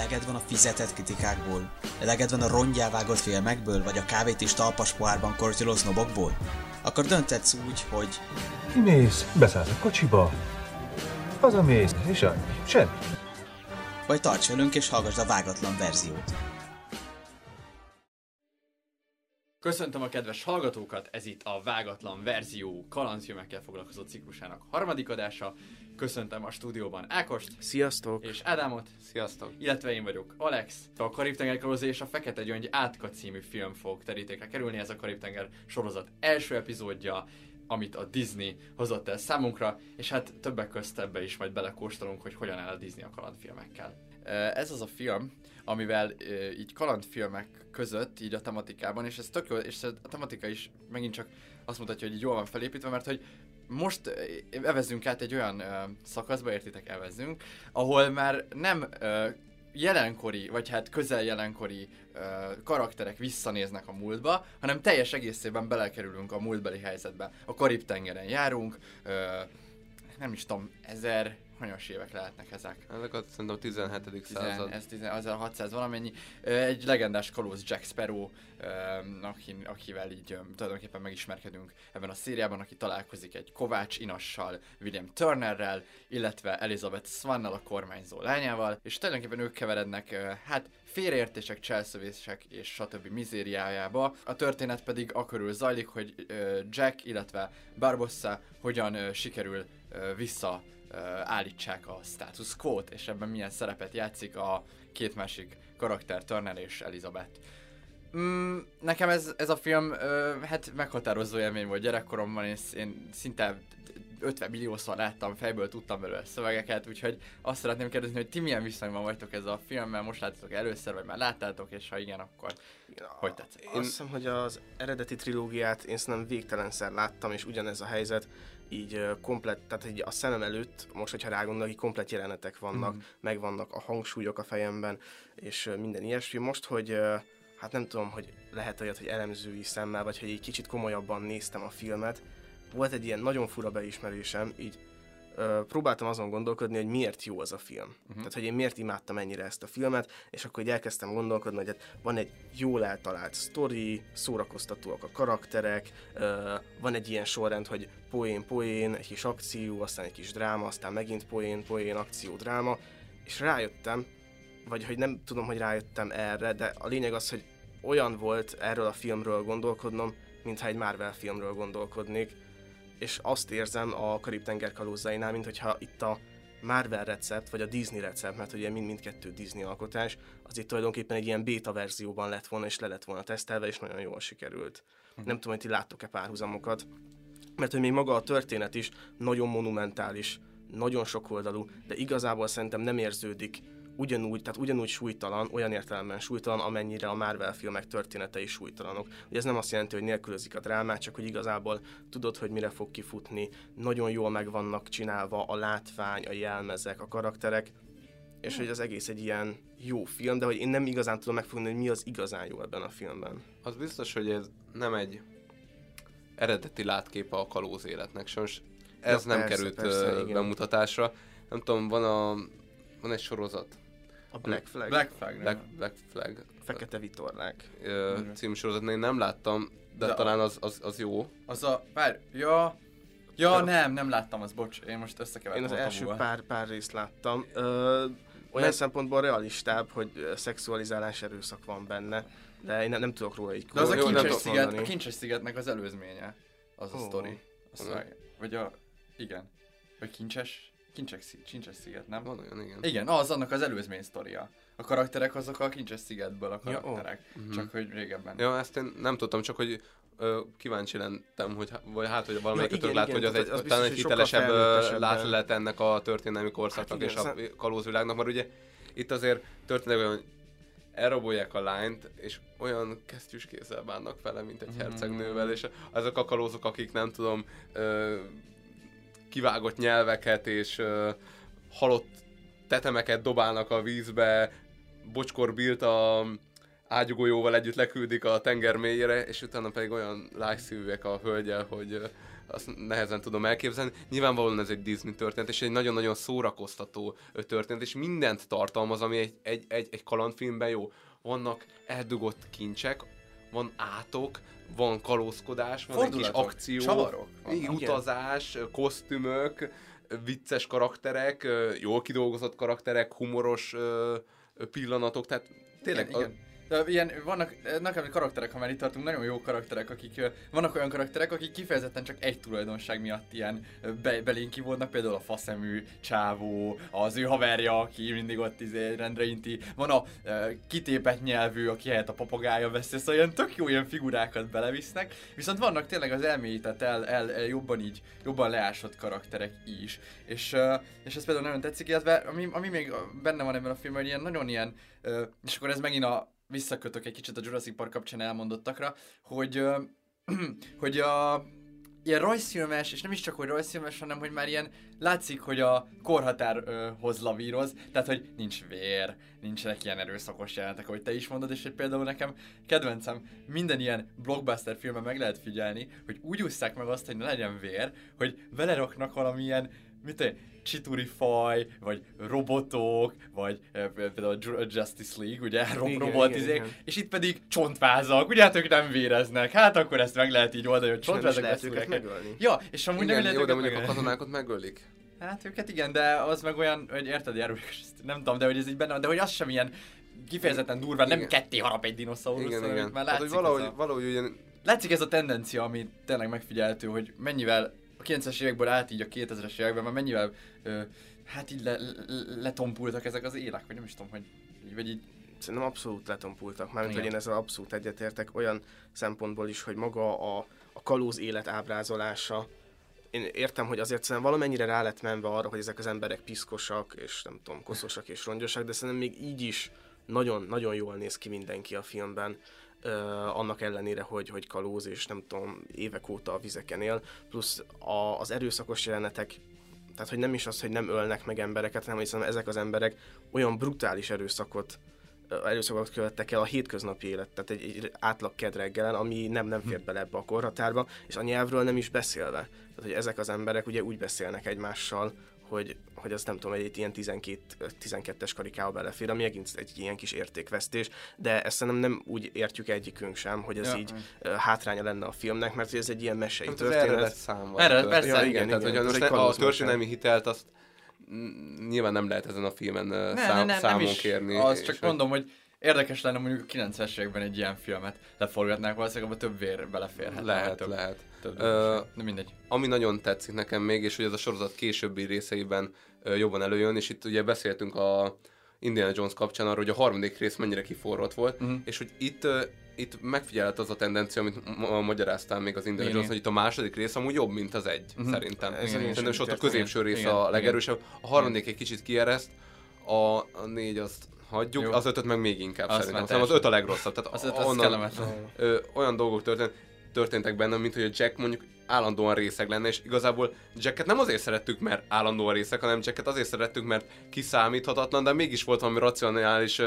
Eleged van a fizetett kritikákból? Eleged van a rongyá vágott filmekből, vagy a kávét is talpas pohárban kortyoló sznobokból? Akkor döntetsz úgy, hogy... Kimész, beszállsz a kocsiba, hazamész, és annyi. Semmi. Vagy tarts velünk és hallgassd a vágatlan verziót. Köszöntöm a kedves hallgatókat, ez itt a Vágatlan Verzió kalandfilmekkel foglalkozó ciklusának harmadik adása. Köszöntöm a stúdióban Ákost. Sziasztok! És Ádámot. Sziasztok! Illetve én vagyok Alex. A Karib-tenger kalózai és a Fekete Gyöngy Átka című film fog terítékre kerülni. Ez a Karib-tenger sorozat első epizódja, amit a Disney hozott el számunkra, és hát többek közt ebbe is majd belekóstolunk, hogy hogyan áll a Disney a kalandfilmekkel. Ez az a film, amivel így kalandfilmek között, így a tematikában, és ez tök jó, és a tematika is megint csak azt mutatja, hogy így jól van felépítve, mert hogy most evezzünk át egy olyan szakaszba, értitek, evezzünk, ahol már nem jelenkori, vagy hát közel jelenkori karakterek visszanéznek a múltba, hanem teljes egészében belekerülünk a múltbeli helyzetbe. A Karib-tengeren járunk, nem is tudom, hanyas évek lehetnek ezek? Ezek azt szerintem a 17. század. Ez 1600 valamennyi. Egy legendás kalóz Jack Sparrow, akivel így tulajdonképpen megismerkedünk ebben a szériában, aki találkozik egy Kovács Inassal, William Turnerrel, illetve Elizabeth Swannal, a kormányzó lányával, és tulajdonképpen ők keverednek, hát félreértések, cselszövések és stb. Mizériájába. A történet pedig akörül zajlik, hogy Jack, illetve Barbossa hogyan sikerül állítsák a status quo-t, és ebben milyen szerepet játszik a két másik karakter, Turner és Elizabeth. Nekem ez a film hát meghatározó élmény volt gyerekkoromban, és én szinte 50 milliószor láttam, fejből tudtam belőle szövegeket, úgyhogy azt szeretném kérdezni, hogy ti milyen viszonyban vagytok ezzel a filmmel, most láttatok először, vagy már láttátok, és ha igen, akkor hogy tetszett? Azt hiszem, hogy az eredeti trilógiát én szerintem végtelenszer láttam, és ugyanez a helyzet, így komplett, tehát így a szemem előtt, most hogyha rágondolok, így komplett jelenetek vannak, megvannak a hangsúlyok a fejemben, és minden ilyesmi. Most, hogy hát nem tudom, hogy lehet olyat, hogy elemzői szemmel, vagy hogy egy kicsit komolyabban néztem a filmet, volt egy ilyen nagyon fura beismerésem, így próbáltam azon gondolkodni, hogy miért jó az a film. Tehát, hogy én miért imádtam ennyire ezt a filmet, és akkor így elkezdtem gondolkodni, hogy hát van egy jól eltalált sztori, szórakoztatóak a karakterek, van egy ilyen sorrend, hogy poén, egy kis akció, aztán egy kis dráma, aztán megint poén, akció, dráma, és rájöttem, vagy hogy nem tudom, hogy rájöttem erre, de a lényeg az, hogy olyan volt erről a filmről gondolkodnom, mintha egy Marvel filmről gondolkodnék, és azt érzem a Karib-tenger kalózainál, mint hogyha itt a Marvel recept, vagy a Disney recept, mert ugye mindkettő Disney alkotás, az itt tulajdonképpen egy ilyen beta verzióban lett volna, és le lett volna tesztelve, és nagyon jól sikerült. Nem tudom, hogy ti láttok-e párhuzamokat, mert hogy még maga a történet is nagyon monumentális, nagyon sokoldalú, de igazából szerintem nem érződik ugyanúgy súlytalan, olyan értelemben súlytalan, amennyire a Marvel filmek történetei súlytalanok. Ugye ez nem azt jelenti, hogy nélkülözik a drámát, csak hogy igazából tudod, hogy mire fog kifutni, nagyon jól meg vannak csinálva a látvány, a jelmezek, a karakterek, és hogy az egész egy ilyen jó film, de hogy én nem igazán tudom megfogni, hogy mi az igazán jó ebben a filmben. Az biztos, hogy ez nem egy eredeti látképe a kalóz életnek, sajnos ez nem került bemutatásra. Nem tudom, van egy sorozat. A Black Flag. Black Flag. Fekete vitorlák. Című sorozat, én nem láttam, de talán az jó. Az a... nem láttam, az bocs, én most összekevertem. Én az első pár részt láttam. Olyan szempontból realistább, hogy szexualizálás, erőszak van benne, de én nem tudok róla így. De az a Kincses szigetnek az előzménye, az a sztori. Vagy igen. Vagy Kincses sziget, nem? Van olyan, igen. Igen, az annak az előzmény sztoria. A karakterek azok a Kincses szigetből a karakterek. Csak hogy régebben. Ja, ezt én nem tudtam, csak hogy kíváncsi lentem, hogy vagy valamelyikötök lát, hogy az talán egy hitelesebb látlelet ennek a történelmi korszaknak és a kalózvilágnak, mert ugye itt azért történelmi, hogy elrabolják a lányt, és olyan kesztyűs kézzel bánnak vele, mint egy hercegnővel, és azok a kalózok, akik nem tudom, kivágott nyelveket és halott tetemeket dobálnak a vízbe, Bocskor Billt a ágyúgolyóval együtt leküldik a tenger mélyére, és utána pedig olyan lágyszívűek a hölgyel, hogy azt nehezen tudom elképzelni. Nyilvánvalóan ez egy Disney történet, és egy nagyon-nagyon szórakoztató történet, és mindent tartalmaz, ami egy kalandfilmben jó. Vannak eldugott kincsek, van átok, van kalózkodás, van egy kis akció, csavarok, utazás, kosztümök, vicces karakterek, jól kidolgozott karakterek, humoros pillanatok, tehát tényleg... Ilyen, vannak nekem karakterek, ha már itt tartunk, nagyon jó karakterek, vannak olyan karakterek, akik kifejezetten csak egy tulajdonság miatt ilyen belénk kivódnak, például a faszemű csávó, az ő haverja, aki mindig ott rendre inti, van a kitépett nyelvű, aki helyett a papagája veszi, szóval ilyen tök jó ilyen figurákat belevisznek, viszont vannak tényleg az elmélyített, jobban leásott karakterek is, és ez például nagyon tetszik, illetve ami még benne van ebben a filmben, hogy ilyen nagyon ilyen, és akkor ez megint visszakötök egy kicsit a Jurassic Park kapcsán elmondottakra, hogy ilyen rajzfilmes, és nem is csak hogy rajzfilmes, hanem hogy már ilyen látszik, hogy a korhatárhoz lavíroz, tehát hogy nincs vér, nincsenek ilyen erőszakos jelenetek, ahogy te is mondod, és hogy például nekem kedvencem, minden ilyen blockbuster filmben meg lehet figyelni, hogy úgy ússzák meg azt, hogy ne legyen vér, hogy beleraknak valamilyen, csituri faj, vagy robotok, vagy például a Justice League, ugye, robotizék, és itt pedig csontvázak, ugye, hát ők nem véreznek, hát akkor ezt meg lehet így oldani, hogy csontvázak lehet őket megölni. Ja, és amúgy nem lehet őket de mondjuk a katonákat megölik. Hát őket igen, de az meg olyan, hogy érted, nem tudom, de hogy ez így benne van, de hogy az sem ilyen kifejezetten durván, nem ketté harap egy dinoszaurusz, igen. Már látszik, hát, valahogy ugyan... Látszik ez a tendencia, ami tényleg megfigyelhető, hogy mennyivel a 90-es évekből át így a 2000-es években már mennyivel hát így letompultak ezek az élek, vagy nem is tudom, vagy így... Szerintem abszolút letompultak, mármint hogy én ezzel abszolút egyetértek olyan szempontból is, hogy maga a kalóz élet ábrázolása, én értem, hogy azért szerintem valamennyire rá lett menve arra, hogy ezek az emberek piszkosak, és nem tudom, koszosak és rongyosak, de szerintem még így is nagyon jól néz ki mindenki a filmben. Annak ellenére, hogy kalóz és nem tudom, évek óta a vizeken él, plusz az erőszakos jelenetek, tehát hogy nem is az, hogy nem ölnek meg embereket, hanem hiszen ezek az emberek olyan brutális erőszakot követtek el a hétköznapi élet, tehát egy átlag kedreggelen, ami nem fér bele ebbe a korhatárba, és a nyelvről nem is beszélve. Tehát, hogy ezek az emberek ugye úgy beszélnek egymással, hogy az nem tudom, egy ilyen 12-es karikába belefér, ami megint egy ilyen kis értékvesztés, de ezt szerintem nem úgy értjük egyikünk sem, hogy ez így hátránya lenne a filmnek, mert ez egy ilyen mesei történet. Eredet szám van. Persze, igen. Tehát, hogy a történelmi hitelt azt nyilván nem lehet ezen a filmen számon kérni. Azt csak mondom, hogy érdekes lenne mondjuk a 90-es években egy ilyen filmet leforgatnák, valószínűleg abban több vér beleférhet. Lehet. De mindegy. Ami nagyon tetszik nekem még, és hogy ez a sorozat későbbi részeiben jobban előjön, és itt ugye beszéltünk a Indiana Jones kapcsán arról, hogy a harmadik rész mennyire kiforrott volt, és hogy itt megfigyelhet az a tendencia, amit magyaráztál még az Indiana Jones, hogy itt a második rész amúgy jobb, mint az egy, szerintem. Szerintem is ott a középső rész a legerősebb, a harmadik egy kicsit kiereszt, a 4 azt hagyjuk, jó. Az 5-öt meg még inkább szerintem. Aztán az 5 a legrosszabb. Tehát onnan olyan dolgok történtek benne, mint hogy a Jack mondjuk állandóan részeg lenne, és igazából Jacket nem azért szerettük, mert állandóan részeg, hanem Jacket azért szerettük, mert kiszámíthatatlan, de mégis volt valami racionális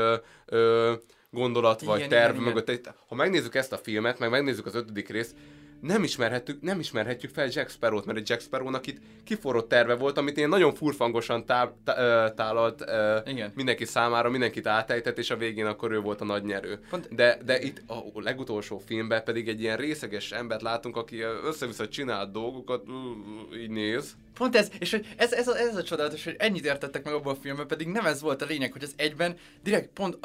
gondolat vagy terv mögött. Ha megnézzük ezt a filmet, meg megnézzük az 5. részt, nem ismerhetjük fel Jack Sparrow-t, mert egy Jack Sparrow-nak itt kiforrott terve volt, amit én nagyon furfangosan tálalt mindenki számára, mindenkit átejtett, és a végén akkor ő volt a nagy nyerő. De itt a legutolsó filmben pedig egy ilyen részeges embert látunk, aki össze-vissza csinált dolgokat, így néz. Pont ez, és hogy ez a csodálatos, hogy ennyit értettek meg abból a filmben, pedig nem ez volt a lényeg, hogy az egyben direkt pont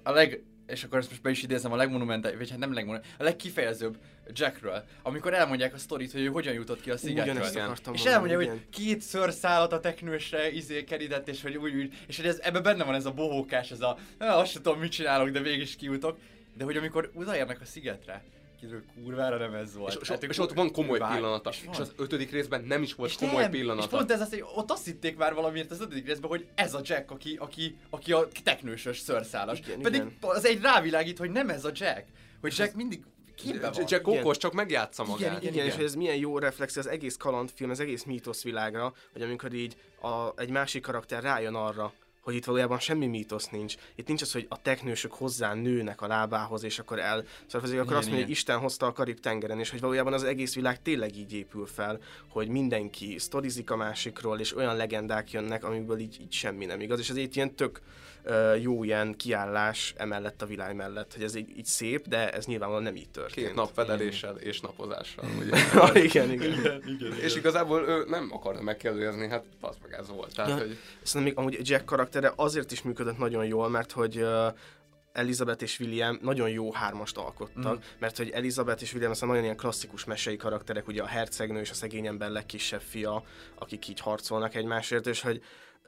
és akkor ezt most be is idézem, a legmonumentális, vagy hát nem a legkifejezőbb Jackről, amikor elmondják a sztorit, hogy ő hogyan jutott ki a szigetről. És elmondják, hogy 2 szőrszálat a teknősre kerített, és hogy úgy, és hogy ebben benne van ez a bohókás, ez azt sem tudom, mit csinálok, de végig is kijutok. De hogy amikor odaérnek a szigetre, kurvára nem ez volt. És ott van komoly pillanata. És az 5. részben nem is volt komoly pillanata. És pont ez az, hogy ott azt hitték már valamiért az 5. részben, hogy ez a Jack, aki a teknősös szőrszálas. Pedig az egy rávilágít, hogy nem ez a Jack. Hogy Jack mindig képben van. Jack okos, csak megjátsza magát. Igen, és ez milyen jó reflex az egész kalandfilm, az egész mítoszvilágra, hogy amikor így egy másik karakter rájön arra, hogy itt valójában semmi mítosz nincs. Itt nincs az, hogy a teknősök hozzá nőnek a lábához, és akkor szóval akkor azt mondja, hogy Isten hozta a Karib-tengeren, és hogy valójában az egész világ tényleg így épül fel, hogy mindenki sztorizik a másikról, és olyan legendák jönnek, amikből így semmi nem igaz. És ez egy ilyen tök jó ilyen kiállás emellett a világ mellett, hogy ez így szép, de ez nyilvánvalóan nem így történt. 2 napfedeléssel és napozással, ugye? igen. És igazából ő nem akarta megkérdőjezni, hát az meg ez volt. Tehát, hogy... Szerintem még amúgy Jack karaktere azért is működött nagyon jól, mert hogy Elizabeth és William nagyon jó hármast alkottak, mert hogy Elizabeth és William aztán nagyon ilyen klasszikus mesei karakterek, ugye a hercegnő és a szegény ember legkisebb fia, akik így harcolnak egymásért, és hogy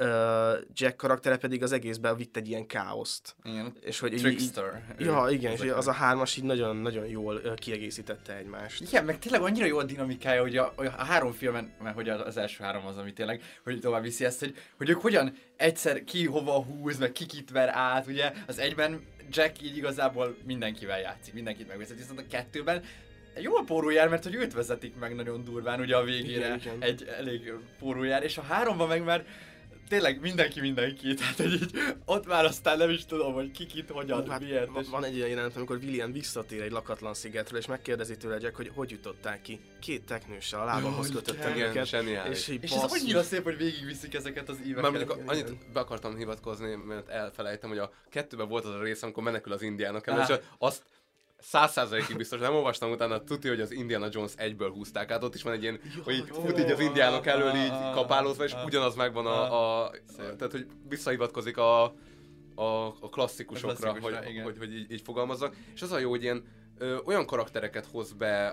Jack karaktere pedig az egészben vitt egy ilyen káoszt. Igen, és hogy trickster. Igen, és az a hármas így nagyon-nagyon jól kiegészítette egymást. Igen, meg tényleg annyira jó a dinamikája, hogy a 3 filmen, mert hogy az első 3 az, ami tényleg, hogy tovább viszi ezt, hogy ők hogyan egyszer ki hova húz, meg kit ver át, ugye az egyben Jack így igazából mindenkivel játszik, mindenkit megvezet, viszont a 2-ben jól pórujár, mert hogy őt vezetik meg nagyon durván, ugye a végére igen. Egy elég pórujár, és a 3-ban meg már tényleg mindenki, tehát hogy így ott már aztán nem is tudom, hogy kit, hogyan, miért. Van egy olyan jelenet, amikor William visszatér egy lakatlan szigetről, és megkérdezi tőle Jack, hogy jutották ki. 2 teknőssel a lábamhoz kötöttem őket. És ez annyira szép, hogy végigviszik ezeket az éveket. Már mondjuk annyit be akartam hivatkozni, mert elfelejtem, hogy a 2-ben volt az a rész, amikor menekül az indiánok elől, és azt 100%-ig biztos, nem olvastam utána, tudja, hogy az Indiana Jones 1-ből húzták át, ott is van egy ilyen, hogy így fut így az indiánok elől így kapálózva, és ugyanaz megvan tehát, hogy visszahivatkozik a klasszikusokra, hogy így fogalmazzak. És az a jó, hogy ilyen olyan karaktereket hoz be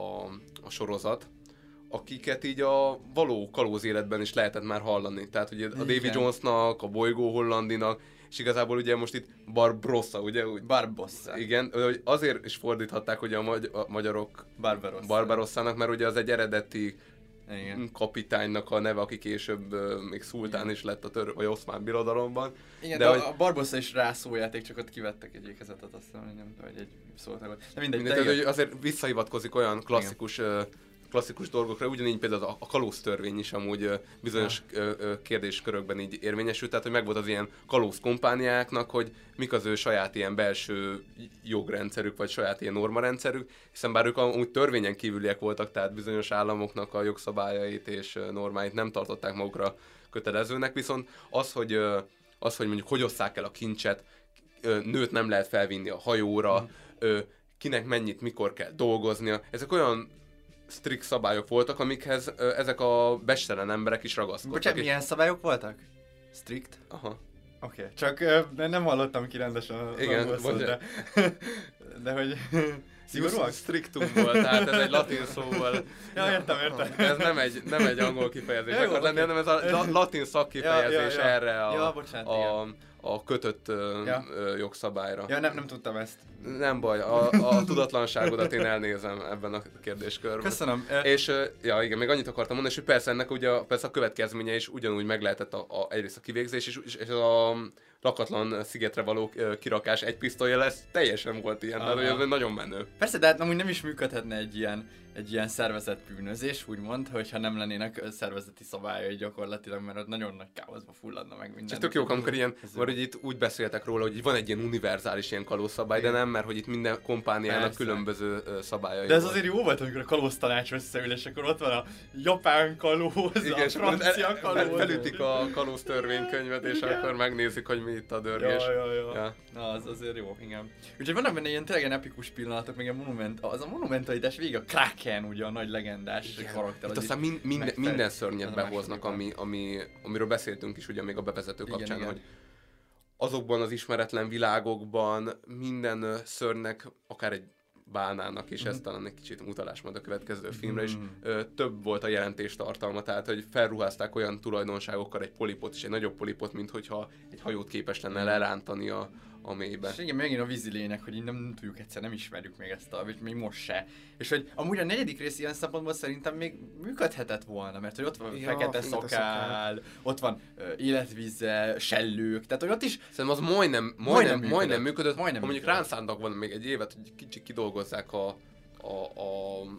a sorozat, akiket így a való kalóz életben is lehetett már hallani. Tehát ugye a Davy Jonesnak, a Bolygó Hollandinak, és igazából ugye most itt Barbarossa, ugye? Barbossa. Igen, hogy azért is fordíthatták ugye a magyarok Barbarossának, mert ugye az egy eredeti kapitánynak a neve, aki később még szultán is lett vagy Oszmán birodalomban. Igen, de a Barbossa is rá szójáték, csak ott kivettek egy ékezetet, azt hiszem, nem tudom, hogy egy szót. De mindegy. Azért visszahivatkozik olyan klasszikus dolgokra, ugyanígy például a kalóztörvény is amúgy bizonyos kérdéskörökben így érvényesült, tehát hogy megvolt az ilyen kalóz kompániáknak, hogy mik az ő saját ilyen belső jogrendszerük, vagy saját ilyen normarendszerük, hiszen bár ők amúgy törvényen kívüliek voltak, tehát bizonyos államoknak a jogszabályait és normáit nem tartották magukra kötelezőnek, viszont az, hogy mondjuk hogy osszák el a kincset, nőt nem lehet felvinni a hajóra, kinek mennyit, mikor kell dolgoznia, ezek olyan strikt szabályok voltak, amikhez ezek a bestelen emberek is ragaszkodtak. Bocsánat, milyen szabályok voltak? Strikt? Aha. Oké, csak nem hallottam ki rendesen a szót, de hogy... Szigorúak? Strictum volt, tehát ez egy latin szóval. Ja, értem. Ez nem egy angol kifejezés akar lenni, hanem ez a latin szakkifejezés erre a kötött jogszabályra. Ja, nem tudtam ezt. Nem baj, a tudatlanságodat én elnézem ebben a kérdéskörben. Köszönöm. És igen, még annyit akartam mondani, hogy persze ennek ugye persze a következménye is ugyanúgy meg lehetett egyrészt a kivégzés, és a lakatlan szigetre való kirakás egy pisztolya lesz, teljesen volt ilyen, de ez nagyon menő. Persze, de hát amúgy nem is működhetne egy ilyen szervezett bűnözés, úgymond, hogyha nem lennének szervezeti szabályai gyakorlatilag, mert ott nagyon nagy káoszba fulladna meg minden. Csak tök jók, amikor ilyen, mert hogy itt úgy beszéltek róla, hogy van egy ilyen univerzális ilyen kalózszabály, de nem, mert hogy itt minden kompániának különböző szabályai. De ez azért jó volt, amikor a kalóz tanács összeül, és akkor ott van a japán kalóz, a francia kalóz. Felütik a kalóz törvénykönyvet, és akkor megnézik, hogy mi itt a dörgés. Ja. Na, az azért jó, igen. Úgyhogy vannak benne ilyen tényleg epikus pillanatok, még az a monumentalitás vége, a Kraken, ugye a nagy legendás karakter. Itt aztán minden szörnyet behoznak, amiről beszéltünk is ugye még a bevezető kapcsán, hogy azokban az ismeretlen világokban minden szörnynek, akár egy bálnának is, ez talán egy kicsit utalás majd a következő filmre is, több volt a jelentéstartalma, tehát hogy felruházták olyan tulajdonságokkal egy polipot és egy nagyobb polipot, mint hogyha egy hajót képes lenne lerántani a mélybe. És igen, megint a vízi lények, hogy így nem tudjuk egyszer, nem ismerjük még ezt vagy még most se. És hogy amúgy a 4. rész ilyen szempontból szerintem még működhetett volna, mert hogy ott van fekete szakál, ott van életvíze, sellők, tehát hogy ott is... Szerintem az majdnem működött. Ha mondjuk rám szántak volna még egy évet, hogy kicsit kidolgozzák a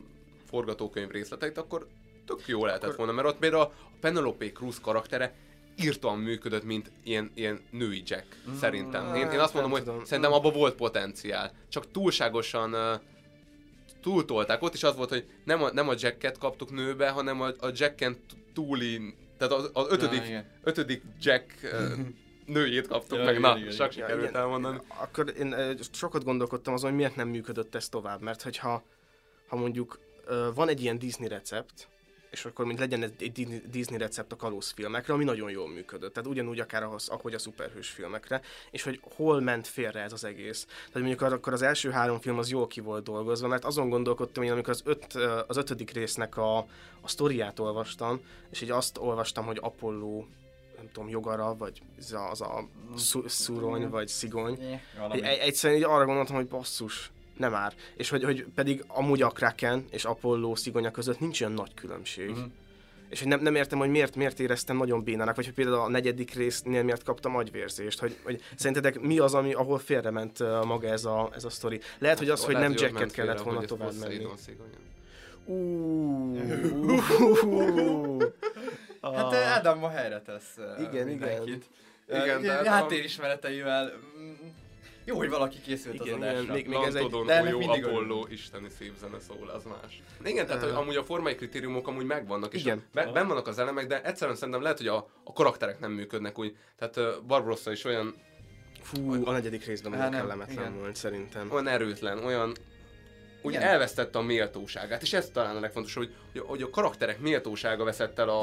forgatókönyv részleteit, akkor tök jó lehetett volna, mert ott például a Penelope Cruz karaktere írtóan működött, mint ilyen női Jack, szerintem. Én azt mondom, hogy szerintem abban volt potenciál. Csak túlságosan túltolták. Ott is az volt, hogy nem a Jacket kaptuk nőbe, hanem a Jacken túli, tehát az ötödik Jack nőjét kaptuk meg. Csak sikerült elmondani. Akkor én sokat gondolkodtam azon, hogy miért nem működött ez tovább, mert hogyha mondjuk van egy ilyen Disney recept, és akkor mint legyen egy Disney recept a kalózfilmekre, ami nagyon jól működött. Tehát ugyanúgy akár ahogy a szuperhős filmekre, és hogy hol ment félre ez az egész. Tehát mondjuk akkor az első 3 film az jól ki volt dolgozva, mert azon gondolkodtam, hogy amikor az 5. résznek a sztoriát olvastam, és így azt olvastam, hogy Apollo, nem tudom, jogara, vagy az a szurony, vagy szigony. Egyszerűen így arra gondoltam, hogy basszus, nem már. És hogy pedig amúgy a Kraken és Apollo szigonya között nincs olyan nagy különbség. És hogy nem értem, hogy miért éreztem nagyon bénának, vagy hogy például a 4. résznél miért kaptam agyvérzést. Hogy szerintetek mi az, ahol félrement maga ez a sztori? Lehet, hogy az, hogy nem Jacket kellett volna tovább menni. Hát Ádám ma helyre tesz mindenkit. Igen, háttérismereteivel. Jó, hogy valaki készült az adásra. Még ez egy Apollo, isteni szép zene szól, az más. Igen, tehát amúgy a formai kritériumok amúgy megvannak, és benn vannak az elemek, de egyszerűen szerintem lehet, hogy a karakterek nem működnek úgy. Tehát Barbarossa is olyan... a 4. részben nagyon kellemetlen volt szerintem. Olyan erőtlen, olyan... Úgy elvesztette a méltóságát, és ez talán a legfontosabb, hogy a karakterek méltósága veszett el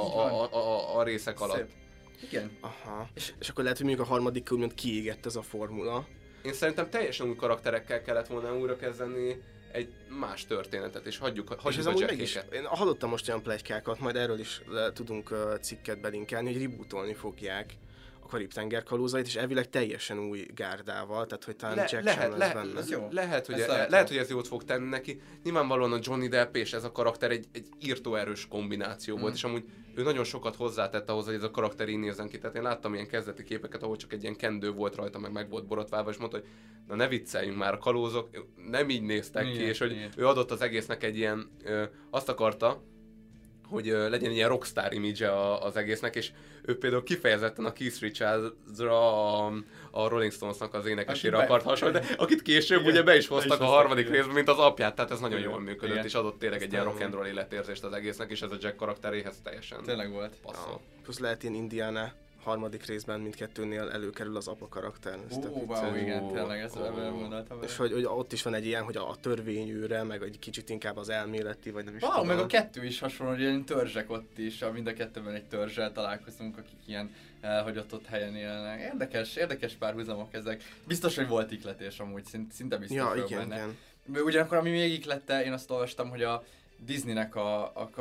a részek alatt. Igen. Aha. És akkor lehet, hogy mondjuk a 3. úgymond kiégett ez a formula. Én szerintem teljesen új karakterekkel kellett volna újra kezdeni egy más történetet, és hagyjuk a Jackéket. Én hallottam most olyan pletykákat, majd erről is tudunk cikket belinkelni, hogy rebootolni fogják a Karib-tenger kalózait, és elvileg teljesen új gárdával, tehát hogy talán Jack sem lesz benne. Lehet, hogy ez jót fog tenni neki. Nyilvánvalóan a Johnny Depp és ez a karakter egy írtó erős kombináció volt, és amúgy ő nagyon sokat hozzátett ahhoz, hogy ez a karakter így nézzen ki. Tehát én láttam ilyen kezdeti képeket, ahol csak egy ilyen kendő volt rajta, meg volt borotválva, és mondta, hogy na ne vicceljünk már, a kalózok nem így néztek ki, és hogy ő adott az egésznek egy ilyen, azt akarta, hogy legyen ilyen rockstar image az egésznek, és ő például kifejezetten a Keith Richardsra, a Rolling Stonesnak az énekesére akart hasonlítani, akit később ugye be is hoztak a 3. részben, mint az apját, tehát ez nagyon jól működött, és adott tényleg egy ilyen rock and roll életérzést az egésznek, és ez a Jack karakteréhez teljesen tényleg volt. Passzol. Plusz lehet ilyen Indiana 3. részben mindkettőnél előkerül az apa karakter. Igen, tényleg ezt elmondottam. És hogy ott is van egy ilyen, hogy a törvényűre, meg egy kicsit inkább az elméleti, vagy nem is tudom. Meg a 2 is hasonló, hogy ilyen törzsek ott is, mind a 2-ben egy törzsel találkozunk, akik ilyen elhagyott ott helyen élnek. Érdekes párhuzamok ezek. Biztos, hogy volt ikletés amúgy, szinte biztos vagyok benne. Igen. Ugyanakkor, ami még iklette, én azt olvastam, hogy a Disneynek hát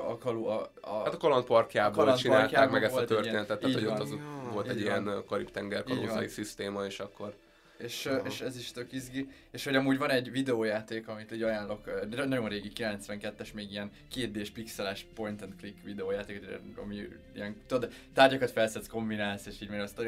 a kalandparkjából csinálták meg ezt a történetet, tehát hogy ott az volt egy ilyen Karib-tenger kalózai szisztéma, és akkor... És ez is tök izgi. És hogy amúgy van egy videójáték, amit így ajánlok, nagyon régi 92-es, még ilyen 2D-s pixeles point and click videójáték, ami ilyen, tudod, tárgyakat felszedsz, kombinálsz, és így mert azt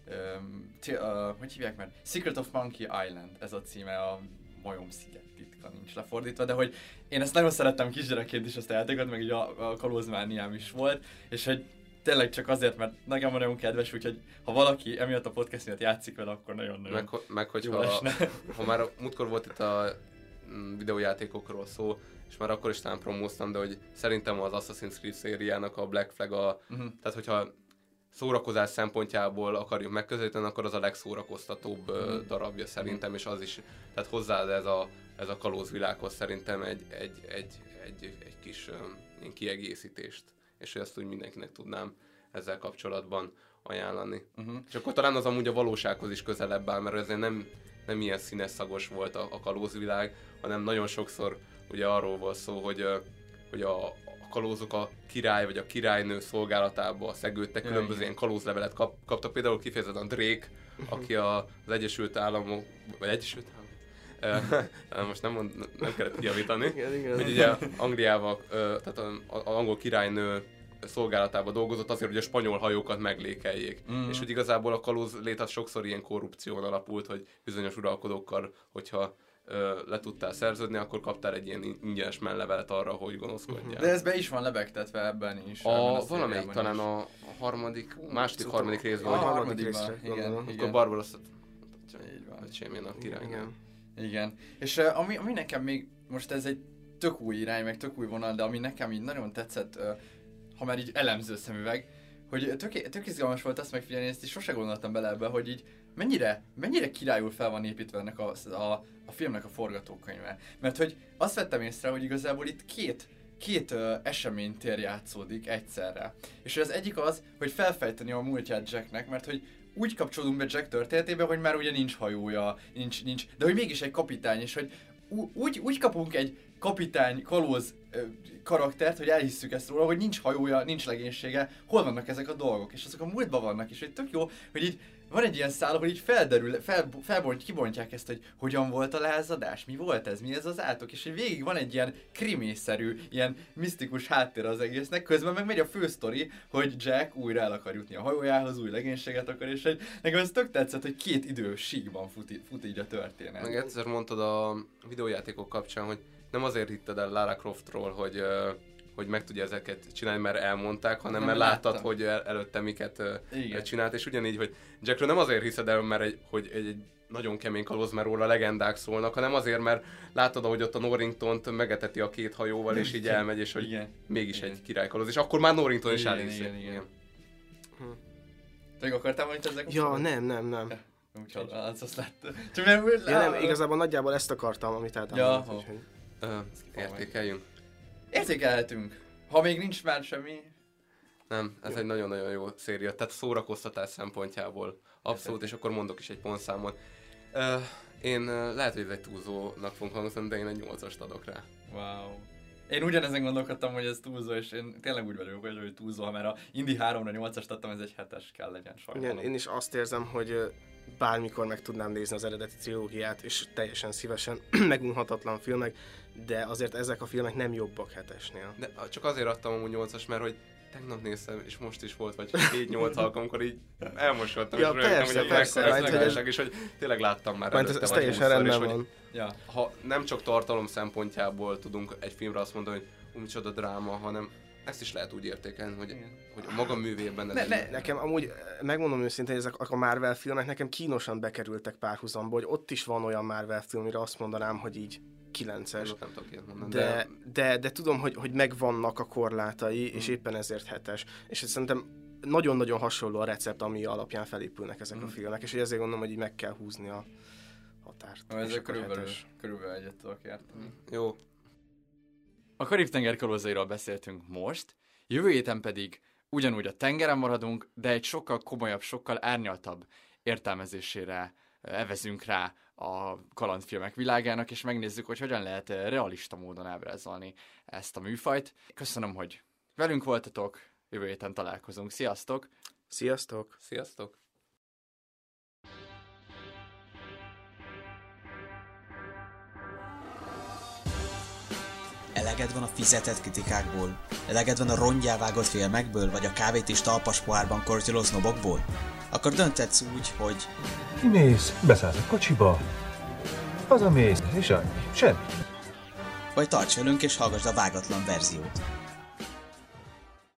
hogy hívják már? Secret of Monkey Island, ez a címe, a majom sziget titka, nincs lefordítva, de hogy én ezt nagyon szerettem kisgyerekként is azt a játékot, meg így a kalózmániám is volt, és hogy tényleg csak azért, mert nekem van nagyon kedves, úgyhogy ha valaki emiatt a podcast miatt játszik vele, akkor nagyon-nagyon meg hogyha ha már múltkor volt itt a videójátékokról szó, és már akkor is talán promóztam, de hogy szerintem az Assassin's Creed szériának a Black Flag tehát hogyha szórakozás szempontjából akarjuk megközelíteni, akkor az a legszórakoztatóbb darabja szerintem, és az is, tehát hozzáad ez a kalózvilághoz szerintem egy kis ilyen kiegészítést, és ezt úgy mindenkinek tudnám ezzel kapcsolatban ajánlani. És akkor talán az amúgy a valósághoz is közelebb áll, mert ezért nem ilyen színes szagos volt a kalózvilág, hanem nagyon sokszor ugye arról volt szó, hogy a kalózok a király vagy a királynő szolgálatába szegődtek, különböző ilyen kalózlevelet kaptak, például kifejezetten Drake, aki az Egyesült Államok, vagy Egyesült Államok, most nem kellett kijavítani, hogy ugye Angliával, tehát az angol királynő szolgálatában dolgozott azért, hogy a spanyol hajókat meglékeljék. És hogy igazából a kalóz lét az sokszor ilyen korrupción alapult, hogy bizonyos uralkodókkal, hogyha le tudtál szerződni, akkor kaptál egy ilyen ingyenes mellevelet arra, hogy gonoszkodjál. De ez be is van lebegtetve ebben is. Valamelyik talán a második részben. A harmadik részre, igen. Akkor Barbarossa öcsémének király. Igen. És ami nekem még, most ez egy tök új irány, meg tök új vonal, de ami nekem így nagyon tetszett, ha már így elemző szemüveg, hogy tök izgalmas volt azt megfigyelni, ezt is sose gondoltam bele ebbe, hogy így mennyire királyul fel van építve ennek a filmnek a forgatókönyve. Mert hogy azt vettem észre, hogy igazából itt két eseménytér játszódik egyszerre. És az egyik az, hogy felfejteni a múltját Jacknek, mert hogy úgy kapcsolódunk be Jack történetébe, hogy már ugye nincs hajója, nincs, de hogy mégis egy kapitány, és hogy úgy kapunk egy kapitány, kalóz karaktert, hogy elhisszük ezt róla, hogy nincs hajója, nincs legénysége, hol vannak ezek a dolgok, és azok a múltban vannak, és hogy tök jó, hogy így van egy ilyen szál, ahol így kibontják ezt, hogy hogyan volt a lázadás, mi volt ez, mi ez az átok, és hogy végig van egy ilyen krimészerű, ilyen misztikus háttér az egésznek, közben meg megy a fősztori, hogy Jack újra el akar jutni a hajójához, új legénységet akar, és hogy nekem ez tök tetszett, hogy két idős síkban fut így a történet. Meg egyszer mondtad a videójátékok kapcsán, hogy nem azért hitted el Lara Croftról, hogy meg tudja ezeket csinálni, mert elmondták, hanem mert láttad, hogy előtte miket csinált, és ugyanígy, hogy Jackről nem azért hiszed el, mert egy nagyon kemény kalóz, mert róla legendák szólnak, hanem azért, mert láttad, hogy ott a Norringtont megeteti a két hajóval, és így elmegy, és hogy mégis egy királykalóz, és akkor már Norrington is elhiszi. Igen. Még akartál valamit ezzel kapcsolatban? Ja, nem. Úgyhogy azt látta. Nem, igazából nagyjából ezt akartam, amit eltámadott. Értékeljünk. Értékelhetünk. Ha még nincs már semmi... Nem, ez egy nagyon-nagyon jó széria. Tehát szórakoztatás szempontjából abszolút, és akkor mondok is egy pontszámot. Én lehet, hogy ez egy túlzónak fogom hangzni, de én egy 8-ast adok rá. Wow. Én ugyanezen gondolkodtam, hogy ez túlzó, és én tényleg úgy vagyok, hogy túlzó, mert a Indy 3-ra 8-ast adtam, ez egy 7-es kell legyen sajnálom. Igen, én is azt érzem, hogy bármikor meg tudnám nézni az eredeti trilógiát, és teljesen szívesen megunhatatlan filmek, de azért ezek a filmek nem jobbak 7-esnél. De csak azért adtam amúgy 8-as, mert hogy tegnap néztem, és most is volt, vagy 7-8 alkalomkor így elmosoltam, ja, és rögtem, és hogy tényleg láttam már előtte, ez teljesen rendben van. Ja, ha nem csak tartalom szempontjából tudunk egy filmre azt mondani, hogy micsoda dráma, hanem ezt is lehet úgy értékelni, hogy a maga művében... Nekem amúgy, megmondom őszintén, hogy ezek a Marvel filmek nekem kínosan bekerültek párhuzamba, hogy ott is van olyan Marvel film, amire azt mondanám, hogy így 9-es. Nem tudok ilyet mondani, de tudom, hogy megvannak a korlátai, és éppen ezért 7-es. És szerintem nagyon-nagyon hasonló a recept, ami alapján felépülnek ezek a filmek, és ezért gondolom, hogy így meg kell húzni a határt. Ezek körülbelül egyet tudok érteni. Jó. A Karib-tenger kalózairól beszéltünk most, jövő héten pedig ugyanúgy a tengeren maradunk, de egy sokkal komolyabb, sokkal árnyaltabb értelmezésére evezünk rá a kalandfilmek világának, és megnézzük, hogy hogyan lehet realista módon ábrázolni ezt a műfajt. Köszönöm, hogy velünk voltatok, jövő héten találkozunk. Sziasztok! Sziasztok! Sziasztok! Eleged van a fizetett kritikákból? Eleged van a rongyá vágott filmekből, vagy a kávét is talpas pohárban kortyoló sznobokból? Akkor dönthetsz úgy, hogy... Kimész, beszállsz a kocsiba, hazamész, és annyi. Semmi. Vagy tarts velünk és hallgassd a vágatlan verziót.